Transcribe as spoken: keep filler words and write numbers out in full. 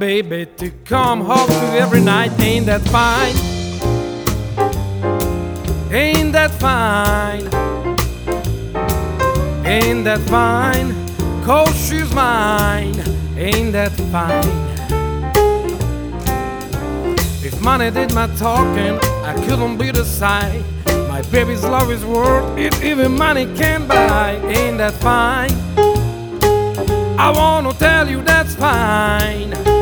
baby to come home to every night. Ain't that fine? Ain't that fine? Ain't that fine? 'Cause she's mine. Ain't that fine? If money did my talking, I couldn't be the side. My baby's love is worth it, even money can't buy. Ain't that fine? I wanna tell you that's fine.